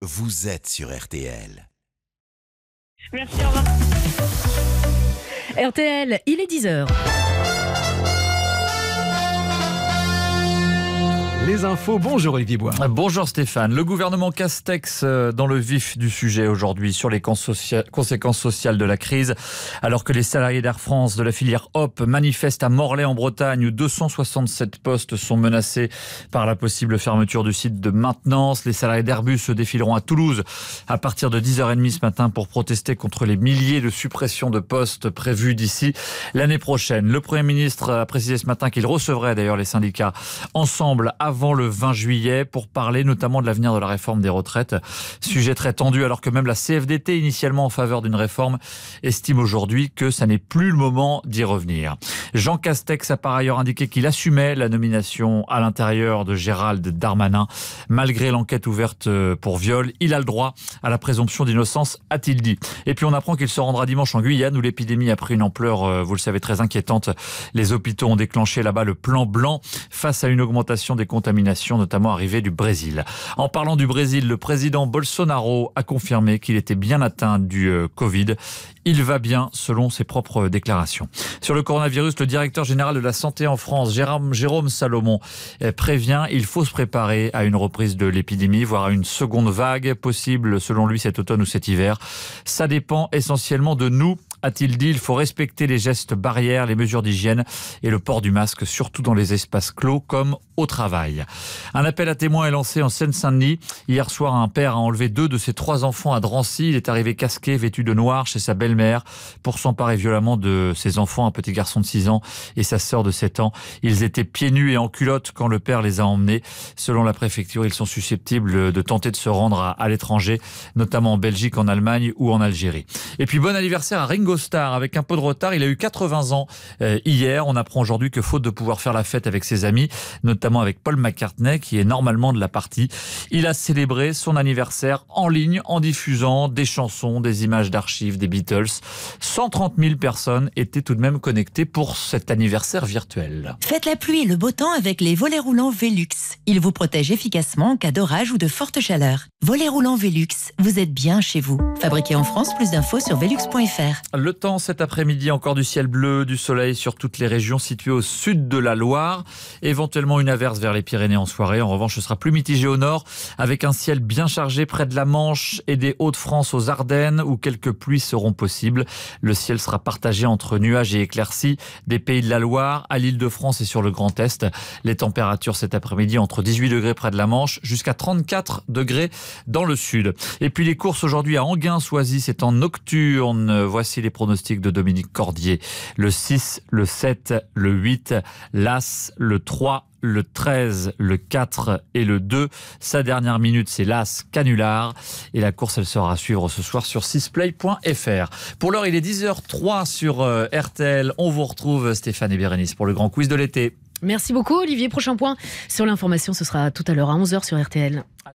vous êtes sur RTL. Merci, au revoir. RTL, il est 10h. Les infos, bonjour Olivier Bois. Bonjour Stéphane. Le gouvernement Castex dans le vif du sujet aujourd'hui sur les conséquences sociales de la crise. Alors que les salariés d'Air France de la filière Hop manifestent à Morlaix en Bretagne où 267 postes sont menacés par la possible fermeture du site de maintenance. Les salariés d'Airbus se défileront à Toulouse à partir de 10h30 ce matin pour protester contre les milliers de suppressions de postes prévues d'ici l'année prochaine. Le Premier ministre a précisé ce matin qu'il recevrait d'ailleurs les syndicats ensemble avant le 20 juillet pour parler notamment de l'avenir de la réforme des retraites. Sujet très tendu alors que même la CFDT, initialement en faveur d'une réforme, estime aujourd'hui que ça n'est plus le moment d'y revenir. Jean Castex a par ailleurs indiqué qu'il assumait la nomination à l'intérieur de Gérald Darmanin. Malgré l'enquête ouverte pour viol, il a le droit à la présomption d'innocence, a-t-il dit. Et puis on apprend qu'il se rendra dimanche en Guyane où l'épidémie a pris une ampleur, vous le savez, très inquiétante. Les hôpitaux ont déclenché là-bas le plan blanc face à une augmentation des contaminations, notamment arrivée du Brésil. En parlant du Brésil, le président Bolsonaro a confirmé qu'il était bien atteint du Covid. Il va bien, selon ses propres déclarations. Sur le coronavirus, le directeur général de la santé en France, Jérôme Salomon, prévient qu'il faut se préparer à une reprise de l'épidémie, voire à une seconde vague possible, selon lui, cet automne ou cet hiver. Ça dépend essentiellement de nous, a-t-il dit. Il faut respecter les gestes barrières, les mesures d'hygiène et le port du masque, surtout dans les espaces clos comme au travail. Un appel à témoins est lancé en Seine-Saint-Denis. Hier soir, un père a enlevé 2 de ses 3 enfants à Drancy. Il est arrivé casqué, vêtu de noir chez sa belle-mère pour s'emparer violemment de ses enfants, un petit garçon de 6 ans et sa sœur de 7 ans. Ils étaient pieds nus et en culotte quand le père les a emmenés. Selon la préfecture, ils sont susceptibles de tenter de se rendre à l'étranger, notamment en Belgique, en Allemagne ou en Algérie. Et puis bon anniversaire à Ringo Starr avec un peu de retard. Il a eu 80 ans hier. On apprend aujourd'hui que faute de pouvoir faire la fête avec ses amis, notamment avec Paul McCartney qui est normalement de la partie, il a célébré son anniversaire en ligne en diffusant des chansons, des images d'archives des Beatles. 130 000 personnes étaient tout de même connectées pour cet anniversaire virtuel. Faites la pluie et le beau temps avec les volets roulants Velux. Ils vous protègent efficacement en cas d'orage ou de forte chaleur. Volets roulants Velux, vous êtes bien chez vous. Fabriqué en France, plus d'infos sur velux.fr. Le temps cet après-midi, encore du ciel bleu, du soleil sur toutes les régions situées au sud de la Loire. Éventuellement une averse vers les Pyrénées en soirée. En revanche, ce sera plus mitigé au nord avec un ciel bien chargé près de la Manche et des Hauts-de-France aux Ardennes où quelques pluies seront possibles. Le ciel sera partagé entre nuages et éclaircies des Pays de la Loire à l'Île-de-France et sur le Grand Est. Les températures cet après-midi entre 18 degrés près de la Manche jusqu'à 34 degrés dans le sud. Et puis les courses aujourd'hui à Enghien-Soisy, c'est en nocturne. Voici les pronostics de Dominique Cordier. Le 6, le 7, le 8, l'As, le 3, le 13, le 4 et le 2. Sa dernière minute, c'est l'As Canular. Et la course, elle sera à suivre ce soir sur 6play.fr. Pour l'heure, il est 10h03 sur RTL. On vous retrouve, Stéphane et Bérénice, pour le grand quiz de l'été. Merci beaucoup Olivier. Prochain point sur l'information, ce sera tout à l'heure à 11h sur RTL.